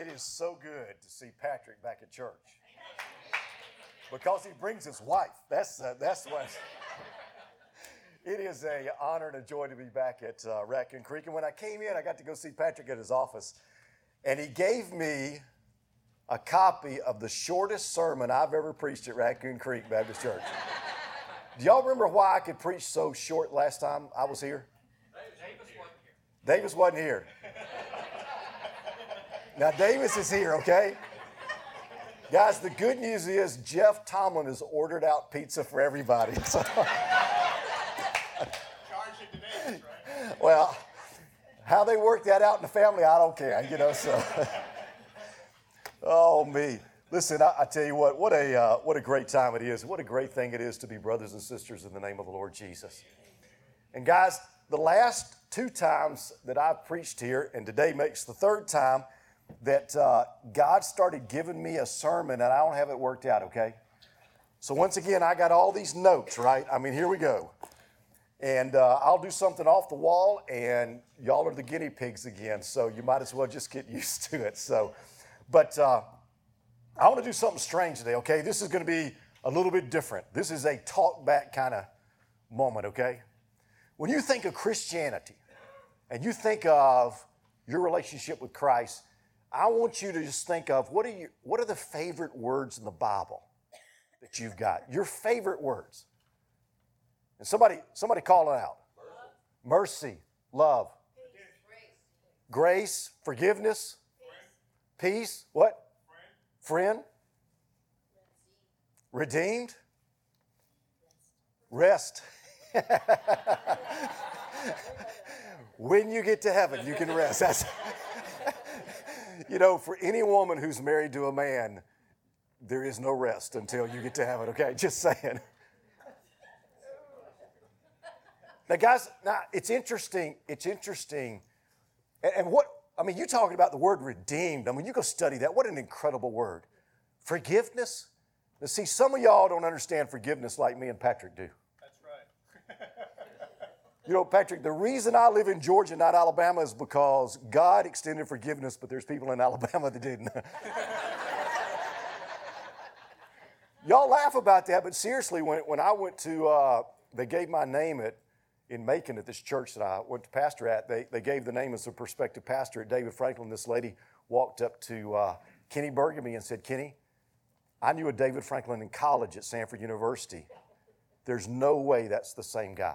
It is so good to see Patrick back at church because he brings his wife. That's what. It is an honor and a joy to be back at Raccoon Creek. And when I came in, I got to go see Patrick at his office, and he gave me a copy of the shortest sermon I've ever preached at Raccoon Creek Baptist Church. Do y'all remember why I could preach so short last time I was here? Davis wasn't here. Now, Davis is here, okay? Guys, the good news is Jeff Tomlin has ordered out pizza for everybody. So. Well, how they work that out in the family, I don't care, so. Oh, me. Listen, I tell you what a great time it is. What a great thing it is to be brothers and sisters in the name of the Lord Jesus. And guys, the last 2 times that I've preached here, and today makes the 3rd time, that God started giving me a sermon, and I don't have it worked out, okay? So once again, I got all these notes, right? I mean, here we go. And I'll do something off the wall, and y'all are the guinea pigs again, so you might as well just get used to it. So, but I want to do something strange today, okay? This is going to be a little bit different. This is a talk back kind of moment, okay? When you think of Christianity, and you think of your relationship with Christ, I want you to just think of what are the favorite words in the Bible that you've got? Your favorite words. And somebody call it out. Mercy, love, grace, forgiveness, peace, what? Friend, redeemed, rest. When you get to heaven, you can rest. That's for any woman who's married to a man, there is no rest until you get to heaven, okay? Just saying. Now, guys, it's interesting. And you're talking about the word redeemed. I mean, you go study that. What an incredible word. Forgiveness. Now, see, some of y'all don't understand forgiveness like me and Patrick do. That's right. Patrick, the reason I live in Georgia, not Alabama, is because God extended forgiveness, but there's people in Alabama that didn't. Y'all laugh about that, but seriously, when I went to, they gave my name in Macon at this church that I went to pastor at, they gave the name as a prospective pastor at David Franklin. This lady walked up to Kenny Burgamy and said, Kenny, I knew a David Franklin in college at Sanford University. There's no way that's the same guy.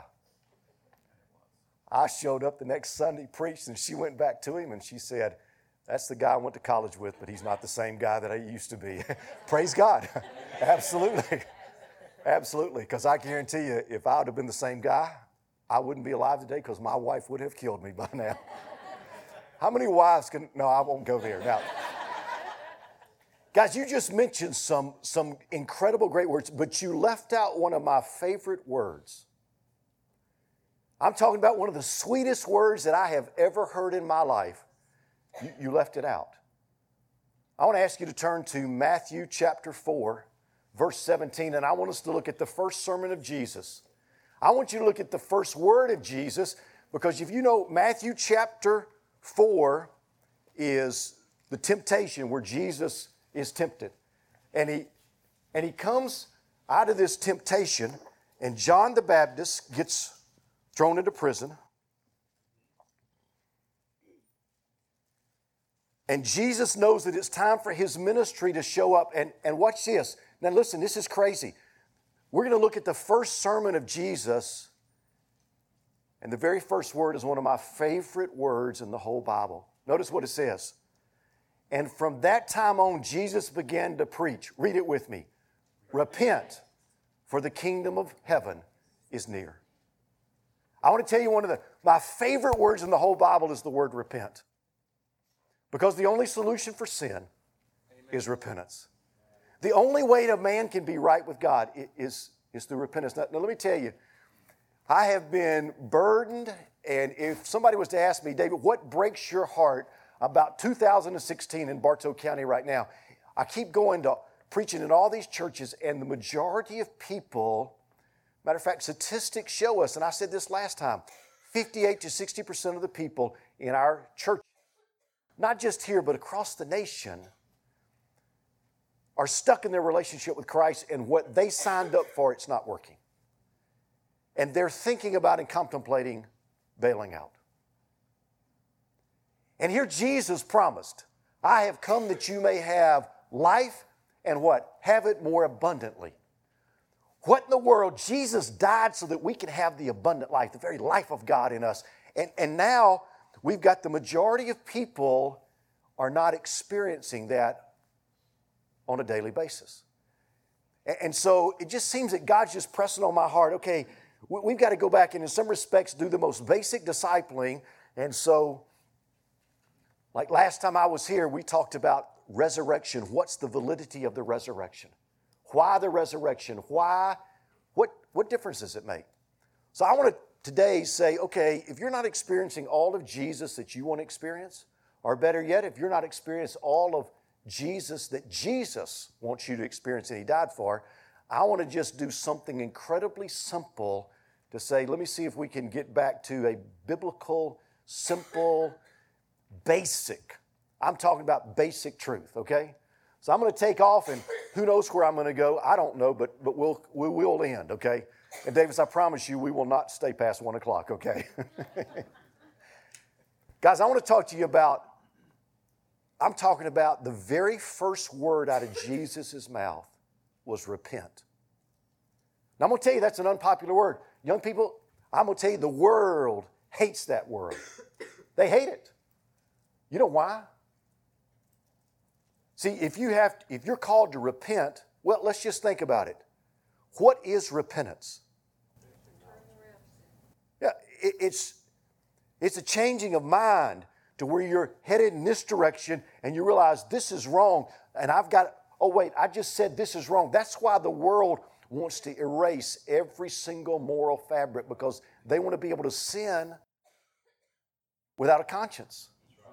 I showed up the next Sunday, preached, and she went back to him and she said, that's the guy I went to college with, but he's not the same guy that I used to be. Praise God. Absolutely. Absolutely. Because I guarantee you, if I would have been the same guy, I wouldn't be alive today because my wife would have killed me by now. How many wives no, I won't go there. Now, guys, you just mentioned some incredible great words, but you left out one of my favorite words. I'm talking about one of the sweetest words that I have ever heard in my life. You left it out. I want to ask you to turn to Matthew chapter 4, verse 17, and I want us to look at the first sermon of Jesus. I want you to look at the first word of Jesus, because if you know, Matthew chapter 4 is the temptation where Jesus is tempted. And he comes out of this temptation, and John the Baptist gets thrown into prison. And Jesus knows that it's time for his ministry to show up. And watch this. Now listen, this is crazy. We're going to look at the first sermon of Jesus. And the very first word is one of my favorite words in the whole Bible. Notice what it says. And from that time on, Jesus began to preach. Read it with me. Repent, for the kingdom of heaven is near. I want to tell you my favorite words in the whole Bible is the word repent. Because the only solution for sin is repentance. The only way a man can be right with God is through repentance. Now, let me tell you, I have been burdened, and if somebody was to ask me, David, what breaks your heart about 2016 in Bartow County right now? I keep going to preaching in all these churches, and the majority of people, matter of fact, statistics show us, and I said this last time, 58 to 60% of the people in our church not just here, but across the nation, are stuck in their relationship with Christ, and what they signed up for, it's not working. And they're thinking about and contemplating bailing out. And here Jesus promised, I have come that you may have life and what? Have it more abundantly. What in the world? Jesus died so that we can have the abundant life, the very life of God in us. And now we've got the majority of people are not experiencing that on a daily basis. And so it just seems that God's just pressing on my heart, okay, we've got to go back and in some respects do the most basic discipling. And so, like last time I was here, we talked about resurrection. What's the validity of the resurrection? Why the resurrection? Why? What difference does it make? So I want to today say, okay, if you're not experiencing all of Jesus that you want to experience, or better yet, if you're not experiencing all of Jesus that Jesus wants you to experience and He died for, I want to just do something incredibly simple to say, let me see if we can get back to a biblical, simple, basic. I'm talking about basic truth, okay? So I'm going to take off, and who knows where I'm going to go? I don't know, but we will end, okay? And Davis, I promise you, we will not stay past 1 o'clock, okay? Guys, I want to talk to you about, I'm talking about the very first word out of Jesus' mouth was repent. Now, I'm going to tell you that's an unpopular word. Young people, I'm going to tell you the world hates that word. They hate it. You know why? See, if you're called to repent, well, let's just think about it. What is repentance? Yeah, it's a changing of mind to where you're headed in this direction and you realize this is wrong and I just said this is wrong. That's why the world wants to erase every single moral fabric, because they want to be able to sin without a conscience.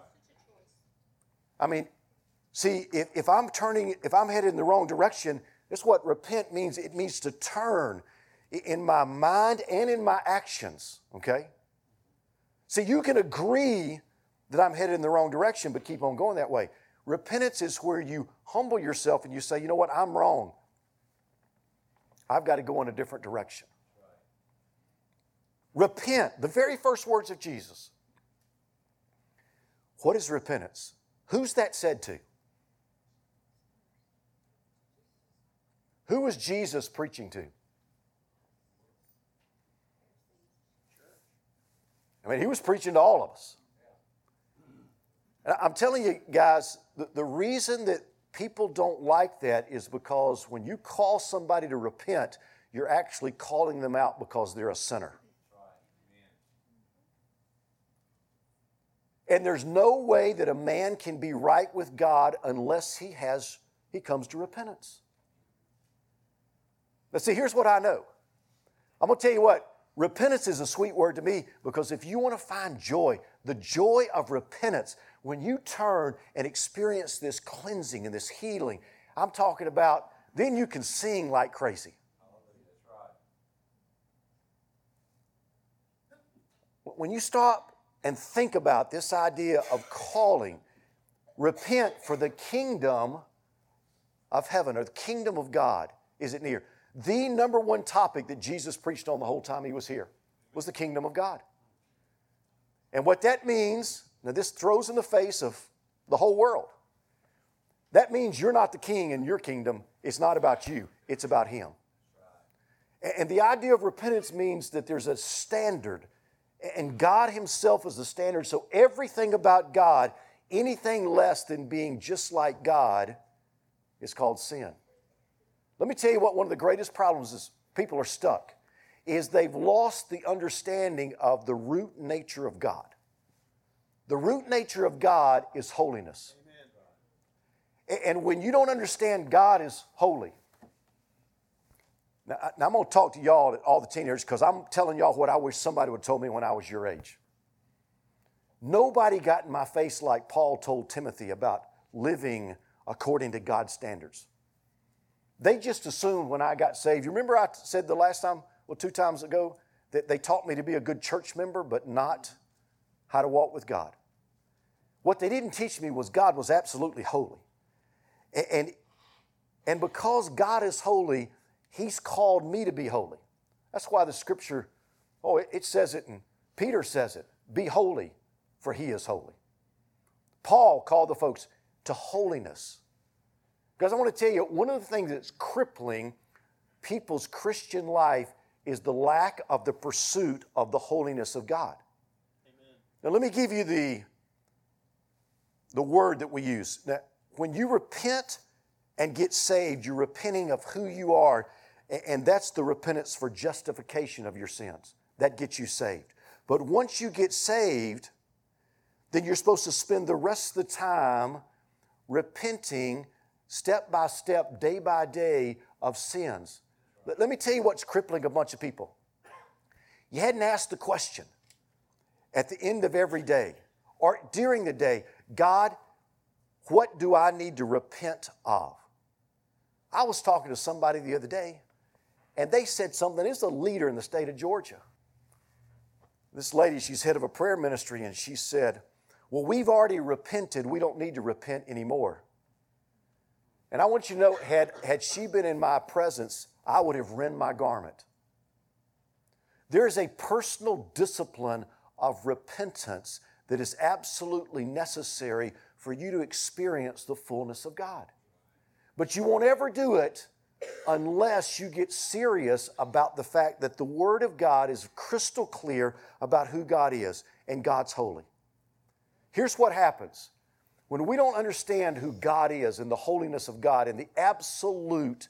I mean, see, if I'm headed in the wrong direction, that's what repent means. It means to turn in my mind and in my actions, okay? See, you can agree that I'm headed in the wrong direction, but keep on going that way. Repentance is where you humble yourself and you say, you know what, I'm wrong. I've got to go in a different direction. Repent, the very first words of Jesus. What is repentance? Who's that said to? Who was Jesus preaching to? I mean, He was preaching to all of us. And I'm telling you guys, the reason that people don't like that is because when you call somebody to repent, you're actually calling them out because they're a sinner. And there's no way that a man can be right with God unless he comes to repentance. Now see, here's what I know. I'm going to tell you what, repentance is a sweet word to me, because if you want to find joy, the joy of repentance, when you turn and experience this cleansing and this healing, I'm talking about, then you can sing like crazy. When you stop and think about this idea of calling, repent, for the kingdom of heaven or the kingdom of God is it near. The number one topic that Jesus preached on the whole time He was here was the kingdom of God. And what that means, now this throws in the face of the whole world. That means you're not the king in your kingdom. It's not about you. It's about Him. And the idea of repentance means that there's a standard, and God Himself is the standard. So everything about God, anything less than being just like God, is called sin. Let me tell you what one of the greatest problems is people are stuck, is they've lost the understanding of the root nature of God. The root nature of God is holiness. Amen. And when you don't understand God is holy. Now I'm going to talk to y'all, all the teenagers, because I'm telling y'all what I wish somebody would have told me when I was your age. Nobody got in my face like Paul told Timothy about living according to God's standards. They just assumed when I got saved. You remember I said the last time, 2 times ago, that they taught me to be a good church member, but not how to walk with God. What they didn't teach me was God was absolutely holy. And because God is holy, He's called me to be holy. That's why the scripture, it says it, and Peter says it, be holy, for He is holy. Paul called the folks to holiness. Because I want to tell you, one of the things that's crippling people's Christian life is the lack of the pursuit of the holiness of God. Amen. Now let me give you the word that we use. Now, when you repent and get saved, you're repenting of who you are, and that's the repentance for justification of your sins. That gets you saved. But once you get saved, then you're supposed to spend the rest of the time repenting step by step, day by day of sins. Let me tell you what's crippling a bunch of people. You hadn't asked the question at the end of every day or during the day, God, what do I need to repent of? I was talking to somebody the other day, and they said something. It's a leader in the state of Georgia. This lady, she's head of a prayer ministry, and she said, well, we've already repented. We don't need to repent anymore. And I want you to know, had she been in my presence, I would have rent my garment. There is a personal discipline of repentance that is absolutely necessary for you to experience the fullness of God. But you won't ever do it unless you get serious about the fact that the Word of God is crystal clear about who God is, and God's holy. Here's what happens. When we don't understand who God is and the holiness of God and the absolute,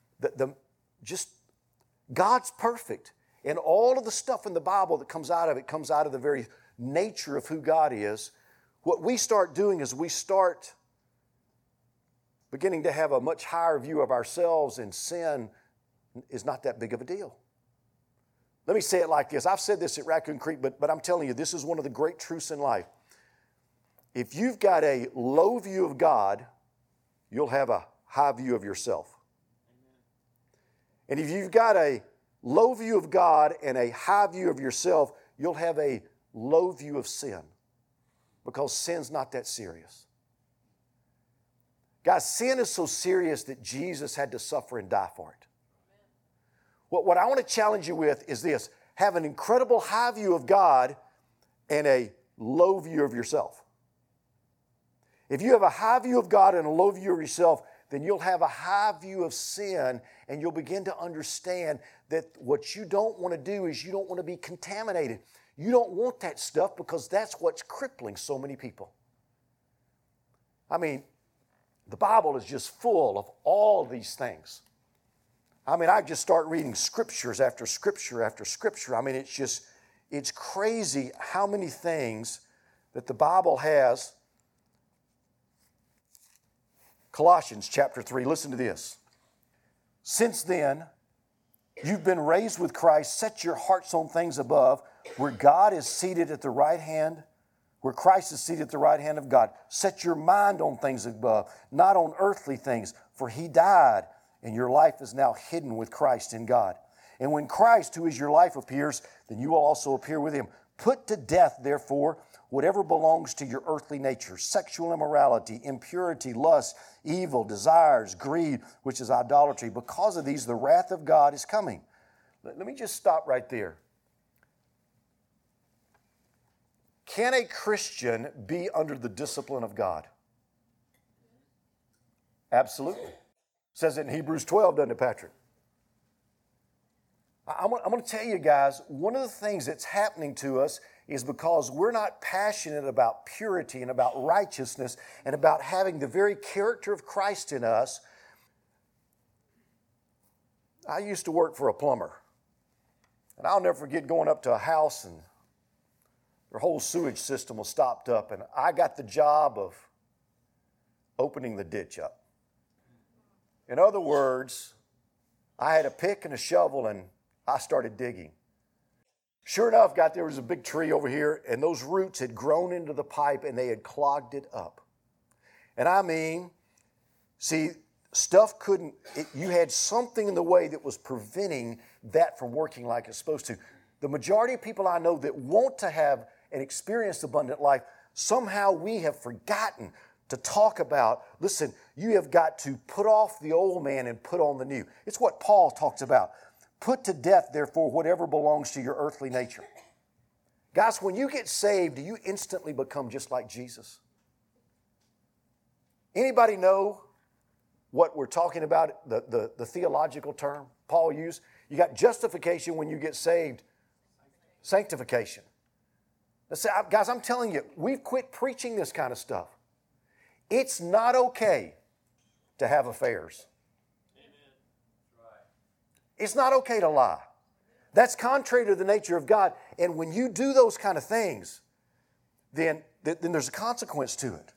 God's perfect. And all of the stuff in the Bible that comes out of it comes out of the very nature of who God is. What we start doing is we start beginning to have a much higher view of ourselves, and sin is not that big of a deal. Let me say it like this. I've said this at Raccoon Creek, but I'm telling you, this is one of the great truths in life. If you've got a low view of God, you'll have a high view of yourself. And if you've got a low view of God and a high view of yourself, you'll have a low view of sin, because sin's not that serious. Guys, sin is so serious that Jesus had to suffer and die for it. What I want to challenge you with is this: have an incredible high view of God and a low view of yourself. If you have a high view of God and a low view of yourself, then you'll have a high view of sin, and you'll begin to understand that what you don't want to do is you don't want to be contaminated. You don't want that stuff, because that's what's crippling so many people. I mean, the Bible is just full of all these things. I mean, I just start reading scriptures after scripture after scripture. I mean, it's crazy how many things that the Bible has. Colossians chapter 3, listen to this. Since then, you've been raised with Christ. Set your hearts on things above, where God is seated at the right hand, where Christ is seated at the right hand of God. Set your mind on things above, not on earthly things, for He died, and your life is now hidden with Christ in God. And when Christ, who is your life, appears, then you will also appear with Him. Put to death, therefore, whatever belongs to your earthly nature: sexual immorality, impurity, lust, evil, desires, greed, which is idolatry. Because of these, the wrath of God is coming. Let me just stop right there. Can a Christian be under the discipline of God? Absolutely. It says it in Hebrews 12, doesn't it, Patrick? I'm going to tell you guys, one of the things that's happening to us is because we're not passionate about purity and about righteousness and about having the very character of Christ in us. I used to work for a plumber, and I'll never forget going up to a house, and their whole sewage system was stopped up, and I got the job of opening the ditch up. In other words, I had a pick and a shovel, and I started digging. Sure enough, there was a big tree over here, and those roots had grown into the pipe, and they had clogged it up. And I mean, see, stuff couldn't, you had something in the way that was preventing that from working like it's supposed to. The majority of people I know that want to have an experienced abundant life, somehow we have forgotten to talk about, listen, you have got to put off the old man and put on the new. It's what Paul talks about. Put to death, therefore, whatever belongs to your earthly nature. Guys, when you get saved, do you instantly become just like Jesus? Anybody know what we're talking about, the theological term Paul used? You got justification when you get saved, sanctification. Guys, I'm telling you, we've quit preaching this kind of stuff. It's not okay to have affairs. It's not okay to lie. That's contrary to the nature of God. And when you do those kind of things, then there's a consequence to it.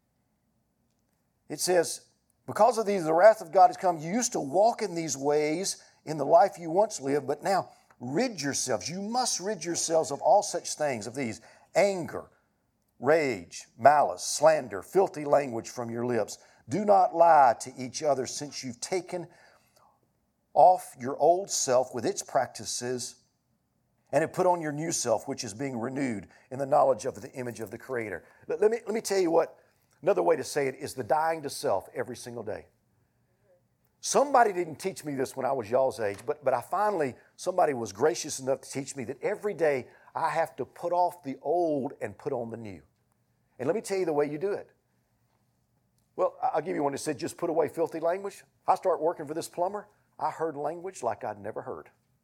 It says, because of these, the wrath of God has come. You used to walk in these ways in the life you once lived, but now rid yourselves. You must rid yourselves of all such things, of these: anger, rage, malice, slander, filthy language from your lips. Do not lie to each other, since you've taken off your old self with its practices and have put on your new self, which is being renewed in the knowledge of the image of the Creator. Let me tell you what, another way to say it is the dying to self every single day. Somebody didn't teach me this when I was y'all's age, but somebody was gracious enough to teach me that every day I have to put off the old and put on the new. And let me tell you the way you do it. Well, I'll give you one that said just put away filthy language. I start working for this plumber. I heard language like I'd never heard.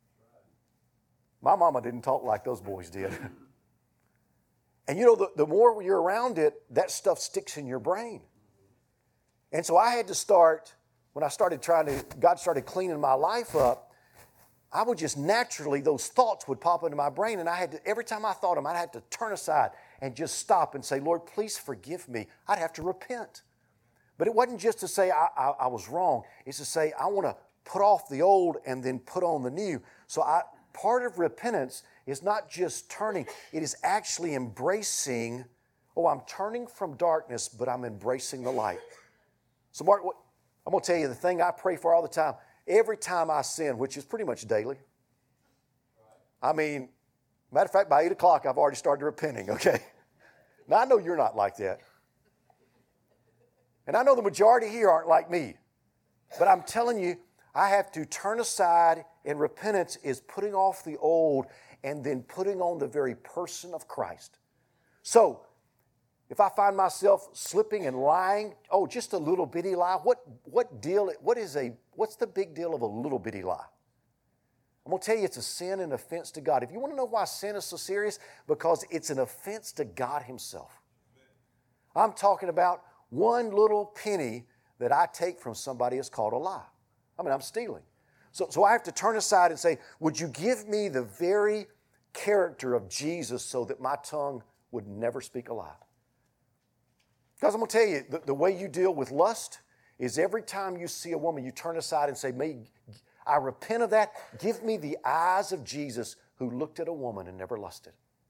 My mama didn't talk like those boys did. And you know, the more you're around it, that stuff sticks in your brain. And so I had to start, when I started God started cleaning my life up, I would just naturally, those thoughts would pop into my brain, and every time I thought them, I'd have to turn aside and just stop and say, Lord, please forgive me. I'd have to repent. But it wasn't just to say I was wrong. It's to say I want to put off the old and then put on the new. So part of repentance is not just turning. It is actually embracing, I'm turning from darkness, but I'm embracing the light. So Mark, I'm going to tell you the thing I pray for all the time. Every time I sin, which is pretty much daily. I mean, matter of fact, by 8 o'clock, I've already started repenting, okay? Now, I know you're not like that. And I know the majority here aren't like me. But I'm telling you, I have to turn aside, and repentance is putting off the old and then putting on the very person of Christ. So, if I find myself slipping and lying, just a little bitty lie, what's the big deal of a little bitty lie? I'm going to tell you, it's a sin and offense to God. If you want to know why sin is so serious, because it's an offense to God Himself. I'm talking about one little penny that I take from somebody is called a lie. I'm stealing. So I have to turn aside and say, would you give me the very character of Jesus so that my tongue would never speak a lie? Because I'm going to tell you, the way you deal with lust is every time you see a woman, you turn aside and say, I repent of that. Give me the eyes of Jesus who looked at a woman and never lusted.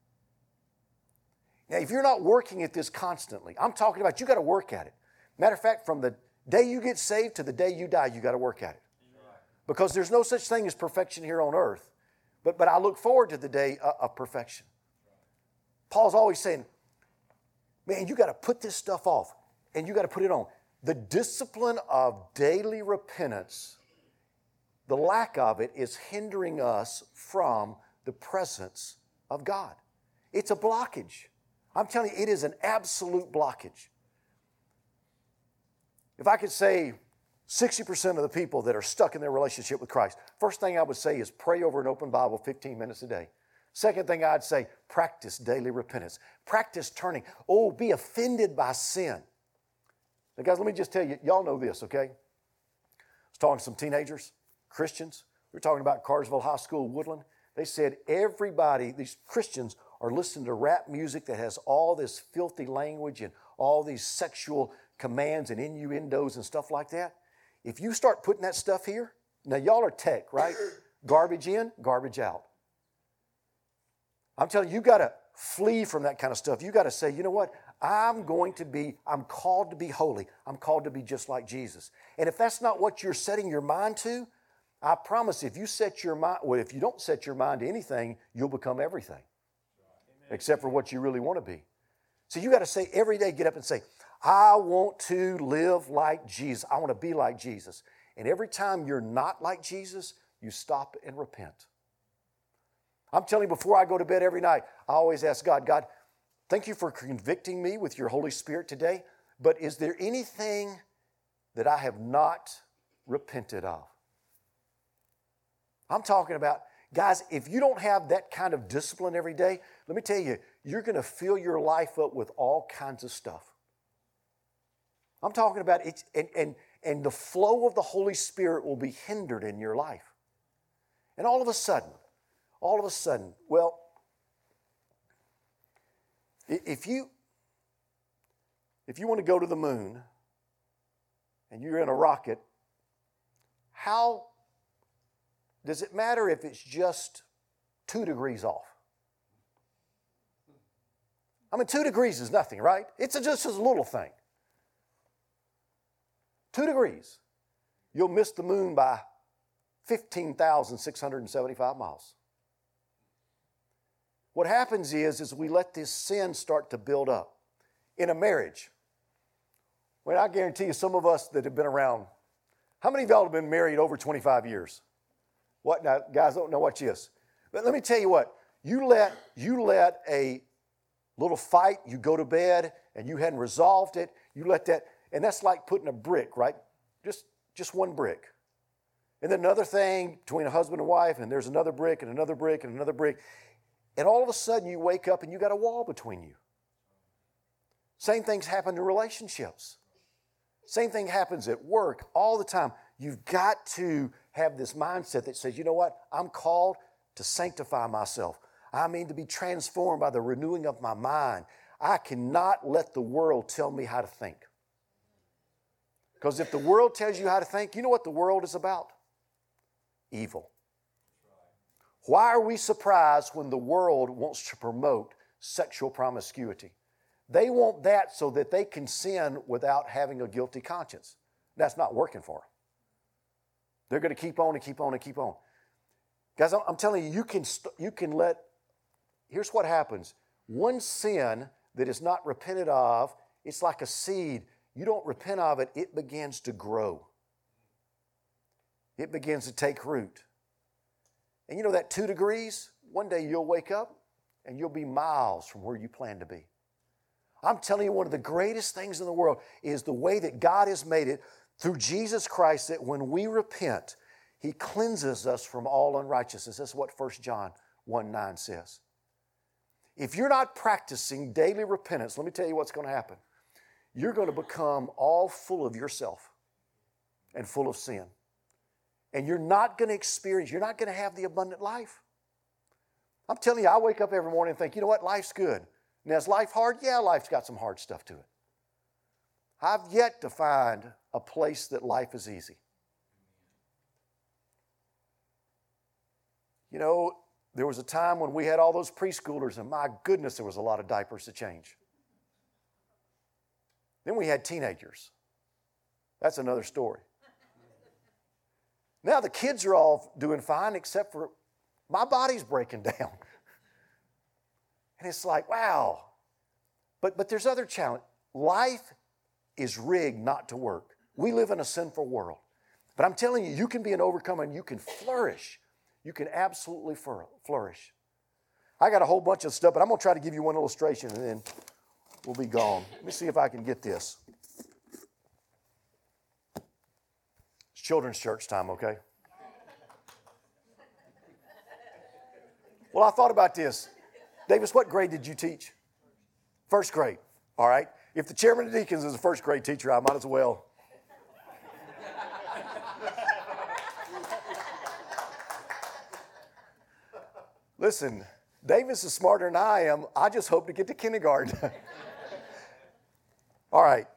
Now, if you're not working at this constantly, I'm talking about you got to work at it. Matter of fact, from the day you get saved to the day you die, you got to work at it. Because there's no such thing as perfection here on earth. But I look forward to the day of perfection. Paul's always saying, man, you got to put this stuff off and you got to put it on. The discipline of daily repentance, the lack of it is hindering us from the presence of God. It's a blockage. I'm telling you, it is an absolute blockage. If I could say 60% of the people that are stuck in their relationship with Christ, first thing I would say is pray over an open Bible 15 minutes a day. Second thing I'd say, practice daily repentance. Practice turning. Be offended by sin. Now, guys, let me just tell you, y'all know this, okay? I was talking to some teenagers, Christians. We were talking about Cartersville High School, Woodland. They said these Christians are listening to rap music that has all this filthy language and all these sexual commands and innuendos and stuff like that. If you start putting that stuff here, now y'all are tech, right? Garbage in, garbage out. I'm telling you, you got to flee from that kind of stuff. You got to say, you know what? I'm called to be holy. I'm called to be just like Jesus. And if that's not what you're setting your mind to, I promise if you don't set your mind to anything, you'll become everything. Amen. Except for what you really want to be. So you got to say every day, get up and say, I want to live like Jesus. I want to be like Jesus. And every time you're not like Jesus, you stop and repent. I'm telling you, before I go to bed every night, I always ask God, God, thank you for convicting me with your Holy Spirit today, but is there anything that I have not repented of? I'm talking about, guys, if you don't have that kind of discipline every day, let me tell you, you're going to fill your life up with all kinds of stuff. I'm talking about it, and the flow of the Holy Spirit will be hindered in your life. And all of a sudden, well, if you want to go to the moon and you're in a rocket, how does it matter if it's just 2 degrees off? I mean, 2 degrees is nothing, right? It's just a little thing. 2 degrees. You'll miss the moon by 15,675 miles. What happens is we let this sin start to build up. In a marriage, well, I guarantee you some of us that have been around, how many of y'all have been married over 25 years? What now, guys don't know what she is. But let me tell you what, you let a little fight, you go to bed and you hadn't resolved it, you let that, and that's like putting a brick, right? Just one brick. And then another thing between a husband and wife, and there's another brick and another brick and another brick. And all of a sudden you wake up and you got a wall between you. Same things happen in relationships. Same thing happens at work all the time. You've got to have this mindset that says, you know what? I'm called to sanctify myself. I mean to be transformed by the renewing of my mind. I cannot let the world tell me how to think. Because if the world tells you how to think, you know what the world is about? Evil. Why are we surprised when the world wants to promote sexual promiscuity? They want that so that they can sin without having a guilty conscience. That's not working for them. They're going to keep on and keep on and keep on. Guys, I'm telling you, you can let, here's what happens. One sin that is not repented of, it's like a seed. You don't repent of it, it begins to grow. It begins to take root. And you know that 2 degrees, one day you'll wake up and you'll be miles from where you plan to be. I'm telling you, one of the greatest things in the world is the way that God has made it through Jesus Christ, that when we repent, He cleanses us from all unrighteousness. That's what 1 John 1:9 says. If you're not practicing daily repentance, let me tell you what's going to happen. You're going to become all full of yourself and full of sin. And you're not going to have the abundant life. I'm telling you, I wake up every morning and think, you know what, life's good. Now, is life hard? Yeah, life's got some hard stuff to it. I've yet to find a place that life is easy. You know, there was a time when we had all those preschoolers, and my goodness, there was a lot of diapers to change. Then we had teenagers. That's another story. Now the kids are all doing fine, except for my body's breaking down. And it's like, wow. But there's other challenge. Life is rigged not to work. We live in a sinful world. But I'm telling you, you can be an overcomer and you can flourish. You can absolutely flourish. I got a whole bunch of stuff, but I'm going to try to give you one illustration and then we'll be gone. Let me see if I can get this. It's children's church time, okay? Well, I thought about this. Davis, what grade did you teach? First grade. All right. If the chairman of deacons is a first grade teacher, I might as well. Listen, Davis is smarter than I am. I just hope to get to kindergarten. All right.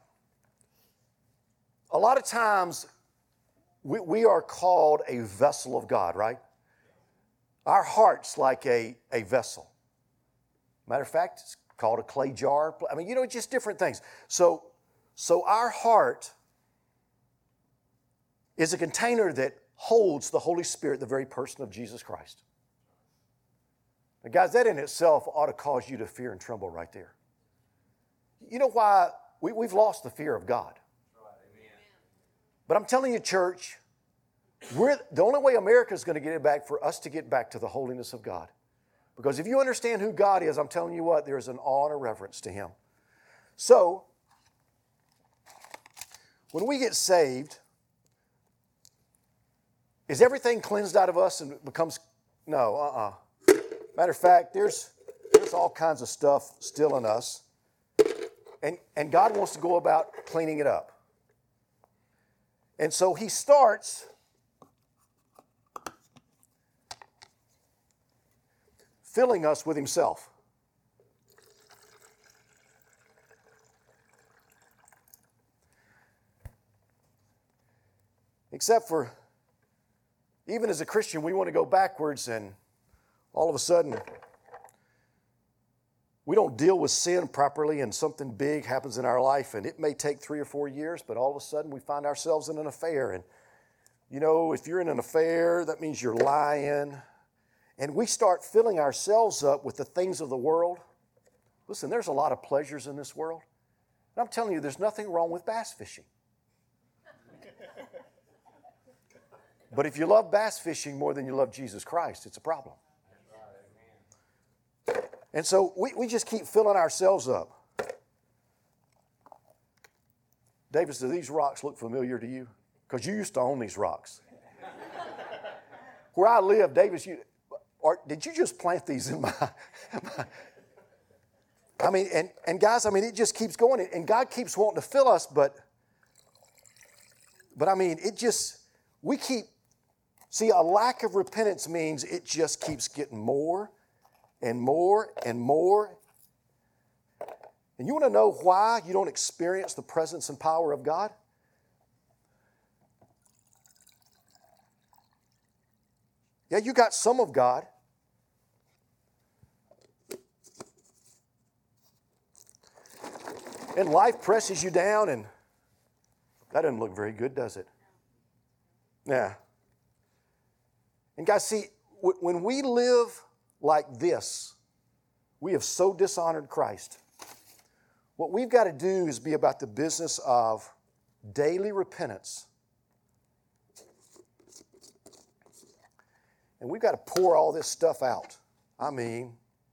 A lot of times we are called a vessel of God, right? Our heart's like a vessel. Matter of fact, it's called a clay jar. I mean, you know, just different things. So our heart is a container that holds the Holy Spirit, the very person of Jesus Christ. Now, guys, that in itself ought to cause you to fear and tremble right there. You know why? We've lost the fear of God. But I'm telling you, church, the only way America is going to get it back for us to get back to the holiness of God. Because if you understand who God is, I'm telling you what, there's an awe and a reverence to Him. So, when we get saved, is everything cleansed out of us and it becomes, no, Matter of fact, there's all kinds of stuff still in us. And God wants to go about cleaning it up. And so He starts filling us with Himself. Except for, even as a Christian, we want to go backwards, and all of a sudden, we don't deal with sin properly, and something big happens in our life, and it may take 3 or 4 years, but all of a sudden we find ourselves in an affair. And, you know, if you're in an affair, that means you're lying. And we start filling ourselves up with the things of the world. Listen, there's a lot of pleasures in this world. And I'm telling you, there's nothing wrong with bass fishing. But if you love bass fishing more than you love Jesus Christ, it's a problem. And so we just keep filling ourselves up. Davis, do these rocks look familiar to you? Because you used to own these rocks. Where I live, Davis, did you just plant these in my I mean, and guys, I mean, it just keeps going. And God keeps wanting to fill us, but I mean, see, a lack of repentance means it just keeps getting more and more and more. And you want to know why you don't experience the presence and power of God? Yeah, you got some of God. And life presses you down, and that doesn't look very good, does it? Yeah. And guys, see, when we live like this, we have so dishonored Christ. What we've got to do is be about the business of daily repentance. And we've got to pour all this stuff out. I mean,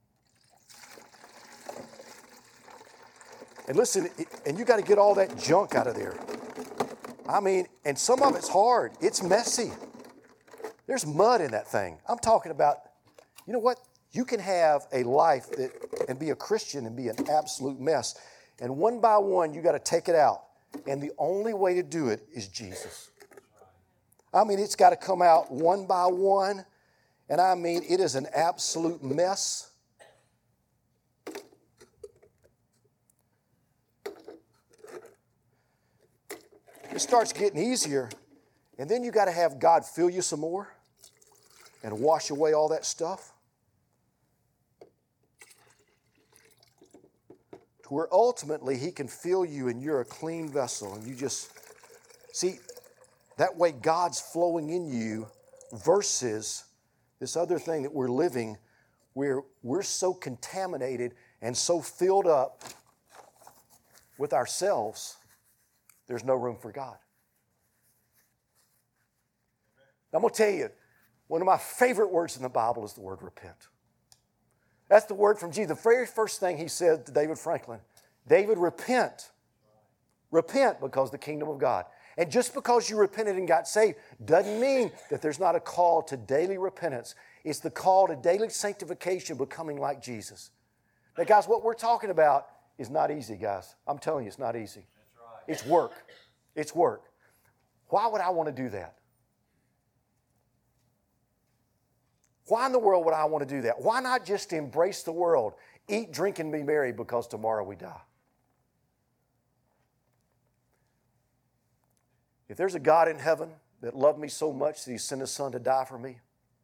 and listen, and you got to get all that junk out of there. I mean, and some of it's hard. It's messy. There's mud in that thing. I'm talking about, you know what? You can have a life and be a Christian and be an absolute mess. And one by one, you got to take it out. And the only way to do it is Jesus. I mean, it's got to come out one by one. And I mean, it is an absolute mess. It starts getting easier. And then you got to have God fill you some more and wash away all that stuff. To where ultimately He can fill you and you're a clean vessel. And you just, see, that way God's flowing in you versus this other thing that we're living where we're so contaminated and so filled up with ourselves, there's no room for God. I'm going to tell you, one of my favorite words in the Bible is the word repent. That's the word from Jesus. The very first thing He said to David Franklin, David, repent. Repent because the kingdom of God. And just because you repented and got saved doesn't mean that there's not a call to daily repentance. It's the call to daily sanctification, becoming like Jesus. Now, guys, what we're talking about is not easy, guys. I'm telling you, it's not easy. That's right. It's work. It's work. Why would I want to do that? Why in the world would I want to do that? Why not just embrace the world, eat, drink, and be merry because tomorrow we die? If there's a God in heaven that loved me so much that He sent His Son to die for me,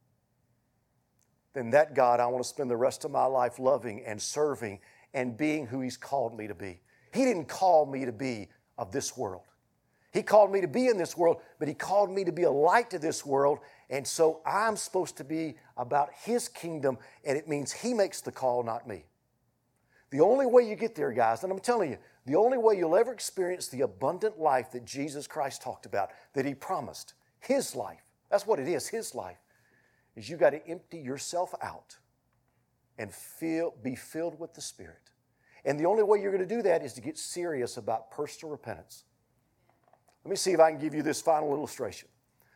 then that God I want to spend the rest of my life loving and serving and being who He's called me to be. He didn't call me to be of this world. He called me to be in this world, but He called me to be a light to this world. And so I'm supposed to be about His kingdom, and it means He makes the call, not me. The only way you get there, guys, and I'm telling you, the only way you'll ever experience the abundant life that Jesus Christ talked about, that He promised, His life, that's what it is, His life, is you got to empty yourself out and be filled with the Spirit. And the only way you're going to do that is to get serious about personal repentance. Let me see if I can give you this final illustration.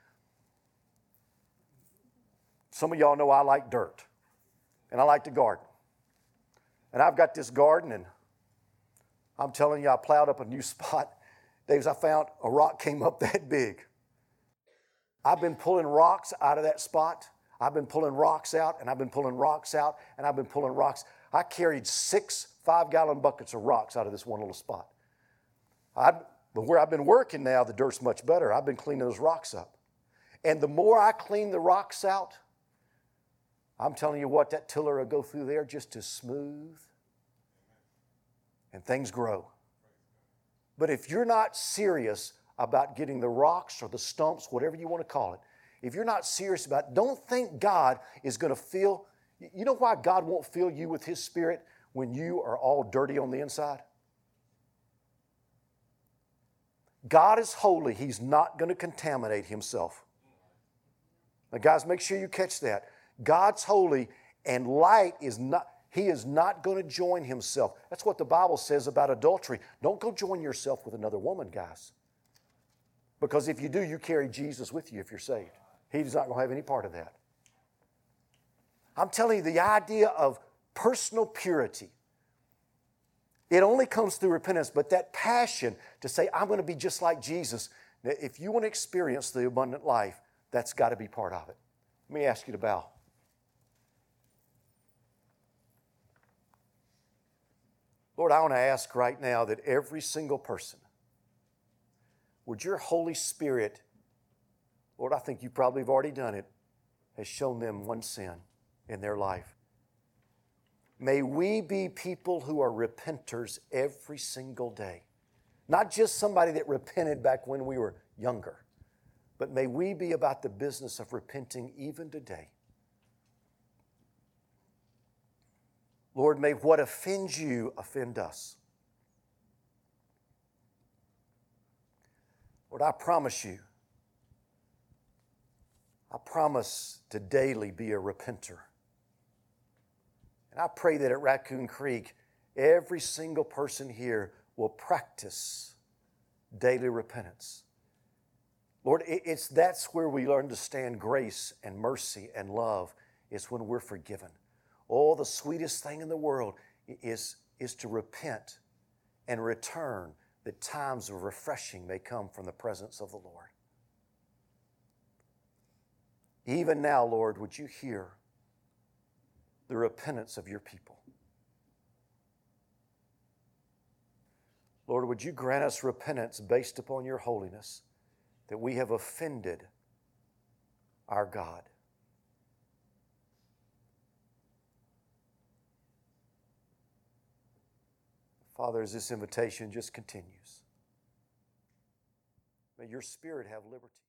Some of y'all know I like dirt, and I like to garden. And I've got this garden, and I'm telling you, I plowed up a new spot. Davis, I found a rock came up that big. I've been pulling rocks out of that spot. I've been pulling rocks out, and I've been pulling rocks out, and I've been pulling rocks. I carried 6 5-gallon buckets of rocks out of this one little spot. But where I've been working now, the dirt's much better. I've been cleaning those rocks up. And the more I clean the rocks out, I'm telling you what, that tiller will go through there just as smooth, and things grow. But if you're not serious about getting the rocks or the stumps, whatever you want to call it, if you're not serious about it, don't think God is going to fill. You know why God won't fill you with His Spirit when you are all dirty on the inside? God is holy. He's not going to contaminate Himself. Now, guys, make sure you catch that. God's holy, and light is not, He is not going to join Himself. That's what the Bible says about adultery. Don't go join yourself with another woman, guys. Because if you do, you carry Jesus with you if you're saved. He's not going to have any part of that. I'm telling you, the idea of personal purity, it only comes through repentance, but that passion to say, I'm going to be just like Jesus, if you want to experience the abundant life, that's got to be part of it. Let me ask you to bow. Lord, I want to ask right now that every single person, would your Holy Spirit, Lord, I think you probably have already done it, has shown them one sin in their life. May we be people who are repenters every single day. Not just somebody that repented back when we were younger, but may we be about the business of repenting even today. Lord, may what offends you offend us. Lord, I promise to daily be a repenter. And I pray that at Raccoon Creek, every single person here will practice daily repentance. Lord, that's where we understand grace and mercy and love, is when we're forgiven. Oh, the sweetest thing in the world is to repent and return, that times of refreshing may come from the presence of the Lord. Even now, Lord, would you hear the repentance of your people? Lord, would you grant us repentance based upon your holiness, that we have offended our God. Father, as this invitation just continues, may your Spirit have liberty.